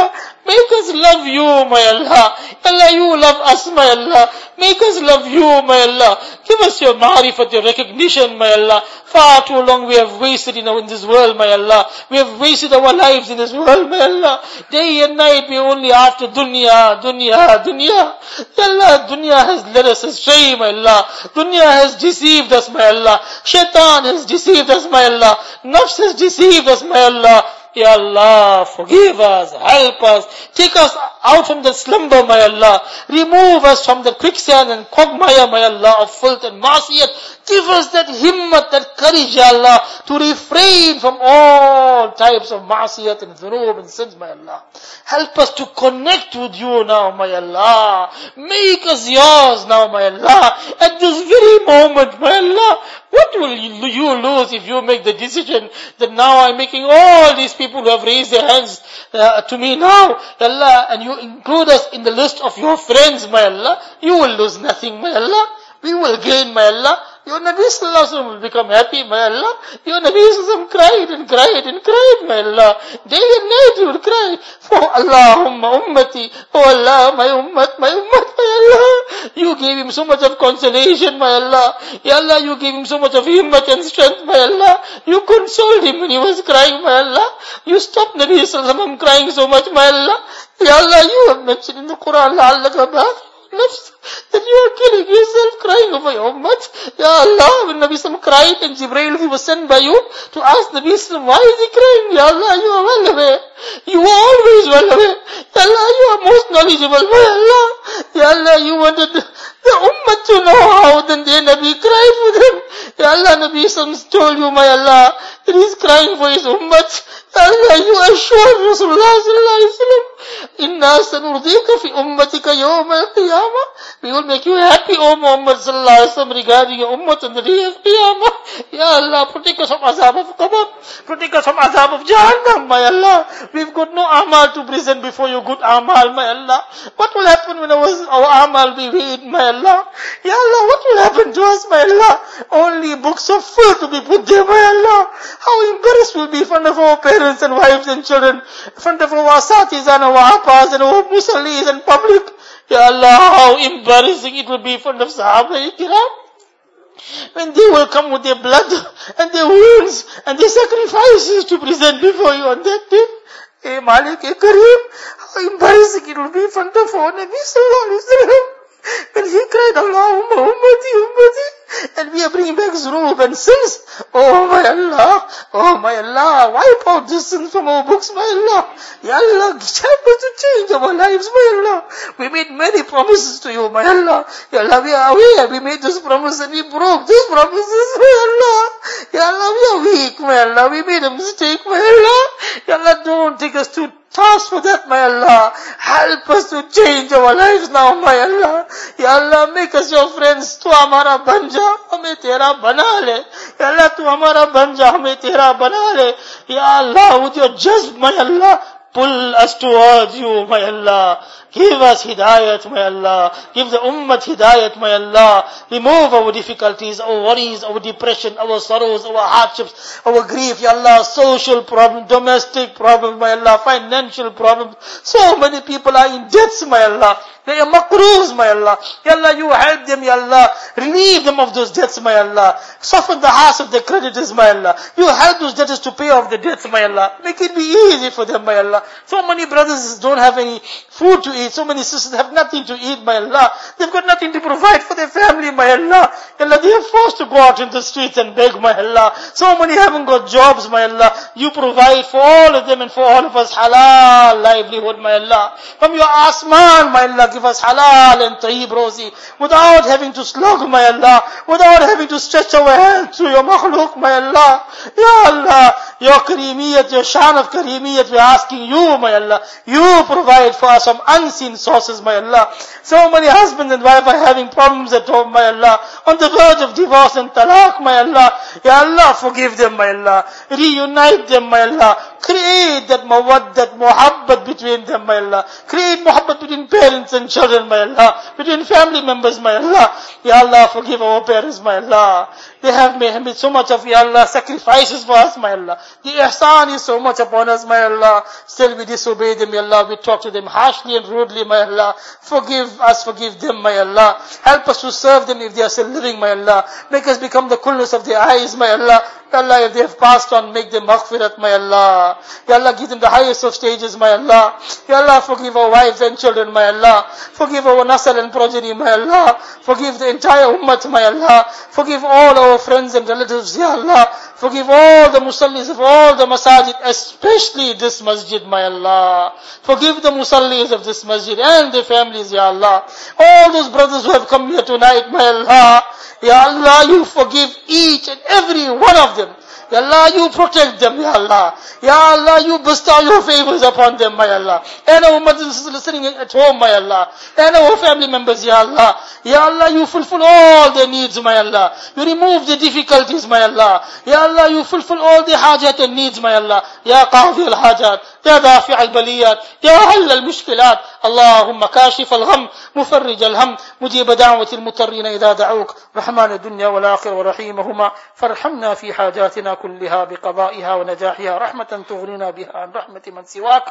Make us love you, my Allah. Allah, you love us, my Allah. Make us love you, my Allah. Give us your ma'rifat, your recognition, my Allah. Far too long we have wasted in, our, in this world, my Allah. We have wasted our lives in this world, my Allah. Day and night we only after dunya, dunya, dunya. Ya Allah, dunya has led us astray, my Allah. Dunya has deceived us, my Allah. Shaitan has deceived us, my Allah. Nafs has deceived us, my Allah. Ya Allah, forgive us, help us, take us out from the slumber, my Allah. Remove us from the quicksand and quagmire, my Allah, of filth and ma'asiyat. Give us that himmat, that courage, Ya Allah, to refrain from all types of ma'asiyat and dhunub and sins, my Allah. Help us to connect with you now, my Allah. Make us yours now, my Allah. At this very moment, my Allah. What will you lose if you make the decision that now I'm making all these people who have raised their hands uh, to me now, Allah, and you include us in the list of your friends, my Allah? You will lose nothing, my Allah. We will gain, my Allah. Your Nabi Sallallahu Alaihi Wasallam will become happy, my Allah. Your Nabi Sallallahu Alaihi Wasallam cried and cried and cried, my Allah. Day and night he would cry, for Allahumma ummati, oh Allah, my ummat, my ummat, my Allah. You gave him so much of consolation, my Allah. Ya Allah, you gave him so much of himmat and strength, my Allah. You consoled him when he was crying, my Allah. You stopped Nabi Sallallahu Alaihi Wasallam crying so much, my Allah. Ya Allah, you have mentioned in the Quran, la'allaka ba'ath nafs, that you are killing yourself crying over your ummat. Ya Allah, when Nabi Sallam cried and Jibreel, he was sent by you to ask Nabi Sallam, why is he crying? Ya Allah, you are well aware. You are always well aware. Ya Allah, you are most knowledgeable. Ya Allah, Ya Allah, you wanted the ummat to know how then the Nabi cried for them. Ya Allah, Nabi Sallam told you, my Allah, that he is crying for his ummat. Ya Allah, you assured Rasulullah Sallallahu Alaihi Wasallam, Inna sanurdika fi ummatika yawm al-qiyamah. We will make you happy, O Muhammad Sallallahu Alaihi Wasallam, regarding your ummat on the day of Qiyamah. Ya Allah, protect us from azab of qabr. Protect us from azab of Jahannam, my Allah. We've got no amal to present before you, good amal, my Allah. What will happen when our, our amal be weighed, my Allah? Ya Allah, what will happen to us, my Allah? Only books of filth to be put there, my Allah. How embarrassed we'll be in front of our parents and wives and children, in front of our satis and our appas and our musallis and public. Ya Allah, how embarrassing it will be in front of Sahaba Kiram. When they will come with their blood and their wounds and their sacrifices to present before you on that day. Hey Malik, hey Kareem, how embarrassing it will be in front of our Nabi Sallallahu Alaihi Wasallam. When he cried, Allahumma ummati, ummati, and we are bringing back zunub and sins. Oh my Allah, oh my Allah, wipe out this sin from our books, my Allah. Ya Allah, help us to change our lives, my Allah. We made many promises to you, my Allah. Ya Allah, we are aware, we made this promise and we broke these promises, my Allah. Ya Allah, we are weak, my Allah. We made a mistake, my Allah. Ya Allah, don't take us to task for that, my Allah. Help us to change our lives now, my Allah. Ya Allah, make us your friends. Tu hamara banja, hame tera bana le. Ya Allah, tu hamara banja, hame tera bana le. Ya Allah, with your jazb, my Allah, pull us towards you, my Allah. Give us hidayat, my Allah. Give the ummat hidayat, my Allah. Remove our difficulties, our worries, our depression, our sorrows, our hardships, our grief, ya Allah. Social problems, domestic problems, my Allah. Financial problems. So many people are in debts, my Allah. They are makroos, my Allah. Ya Allah, you help them, ya Allah. Relieve them of those debts, my Allah. Soften the hearts of the creditors, my Allah. You help those debtors to pay off the debts, my Allah. Make it be easy for them, my Allah. So many brothers don't have any food to eat. So many sisters have nothing to eat, my Allah. They've got nothing to provide for their family, my Allah. Ya Allah, they are forced to go out in the streets and beg, my Allah. So many haven't got jobs, my Allah. You provide for all of them and for all of us halal livelihood, my Allah. From your asman, my Allah, give us halal and tayyib rozi, without having to slug, my Allah, without having to stretch our hands to your makhluk, my Allah. Ya Allah, your kareemiyat, your shan of kareemiyat, we're asking you, my Allah. You provide for us from unseen sources, my Allah. So many husbands and wives are having problems at home, my Allah, on the verge of divorce and talaq, my Allah. Ya Allah, forgive them, my Allah. Reunite them, my Allah. Create that mawaddat, muhabbat between them, my Allah. Create muhabbat between parents and children, my Allah. Between family members, my Allah. Ya Allah, forgive our parents, my Allah. They have made so much of, Ya Allah, sacrifices for us, my Allah. The ihsan is so much upon us, my Allah. Still we disobey them, my Allah. We talk to them harshly and rudely, my Allah. Forgive us, forgive them, my Allah. Help us to serve them if they are still living, my Allah. Make us become the coolness of their eyes, my Allah. Ya Allah, if they have passed on, make them maghfirat, my Allah. Ya Allah, give them the highest of stages, my Allah. Ya Allah, forgive our wives and children, my Allah. Forgive our nasal and progeny, my Allah. Forgive the entire ummah, my Allah. Forgive all our friends and relatives, Ya Allah. Forgive all the musallis of all the masajid, especially this masjid, my Allah. Forgive the musallis of this masjid and their families, Ya Allah. All those brothers who have come here tonight, my Allah. Ya Allah, you forgive each and every one of them. Ya Allah, you protect them, Ya Allah. Ya Allah, you bestow your favors upon them, my Allah. And our mothers listening at home, my Allah. And our family members, Ya Allah. Ya Allah, you fulfill all their needs, my Allah. You remove the difficulties, my Allah. Ya Allah, you fulfill all the hajat and needs, my Allah. Ya qadi al-hajat. يا دافع البليات يا حل المشكلات اللهم كاشف الغم مفرج الهم مجيب دعوة المضطرين إذا دعوك رحمن الدنيا والآخرة ورحيمهما فارحمنا في حاجاتنا كلها بقضائها ونجاحها رحمة تغنينا بها عن رحمة من سواك.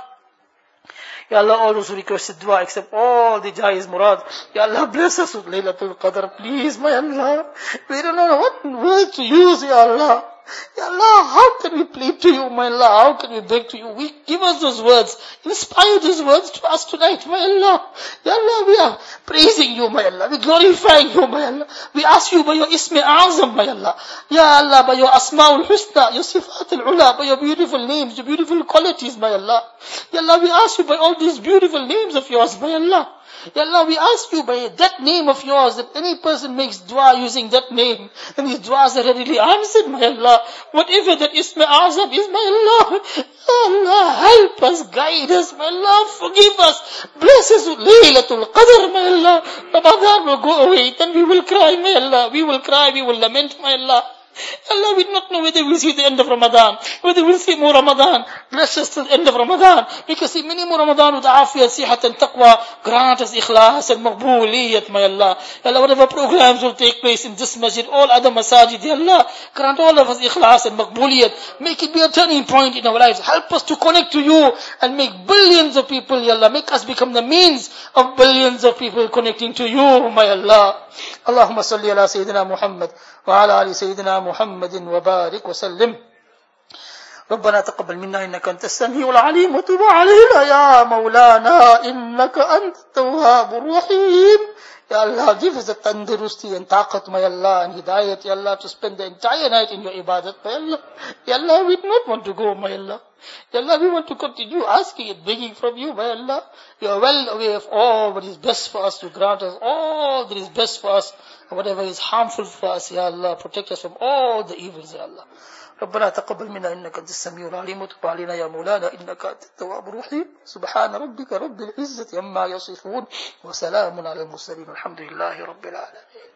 Ya Allah, all those who requested dua, accept all the jais murad. Ya Allah, bless us with Laylatul Qadr, please, my Allah. We don't know what words to use, Ya Allah. Ya Allah, how can we plead to you, my Allah? How can we beg to you? We give us those words. Inspire those words to us tonight, my Allah. Ya Allah, we are praising you, my Allah. We glorifying you, my Allah. We ask you by your Ismi Azam, my Allah. Ya Allah, by your Asma'ul Husna, your Sifat al-Ula, by your beautiful names, your beautiful qualities, my Allah. Ya Allah, we ask you by all these beautiful names of yours, my Allah. Ya Allah, we ask you by that name of yours, that any person makes dua using that name, then his duas are readily answered, my Allah. Whatever that Isma Azam is, my Allah. Ya Allah, help us, guide us, my Allah, forgive us, bless us with Laylatul Qadr, my Allah. Ramadan will go away, then we will cry, my Allah. We will cry, we will lament, my Allah. Allah, we do not know whether we'll see the end of Ramadan, whether we'll see more Ramadan. Bless us till the end of Ramadan. We can see many more Ramadan with afiyat, sihat and taqwa. Grant us ikhlas and maqbooliyat, my Allah. Allah, whatever programs will take place in this masjid, all other masajid, Ya Allah, grant all of us ikhlas and maqbooliyat. Make it be a turning point in our lives. Help us to connect to you and make billions of people, Ya Allah. Make us become the means of billions of people connecting to you, my Allah. Allahumma salli ala Sayyidina Muhammad wa ala ali Sayyidina محمد وبارك وسلم. ربنا تقبل منا إنك أنت السميع العليم وتب علينا يا مولانا إنك أنت التواب الرحيم. Ya Allah, give us the tandurusti and taqat, my Allah, and hidayat, Ya Allah, to spend the entire night in your ibadat, my Allah. Ya Allah, we do not want to go, my Allah. Ya Allah, we want to continue asking and begging from you, my Allah. You are well aware of all what is best for us, to grant us all that is best for us, and whatever is harmful for us, Ya Allah, protect us from all the evils, Ya Allah. ربنا تقبل منا إنك أنت السميع العليم وتب علينا يا مولانا إنك أنت التواب الرحيم. سبحان ربك رب العزة عما يصفون وسلام على المرسلين والحمد لله رب العالمين.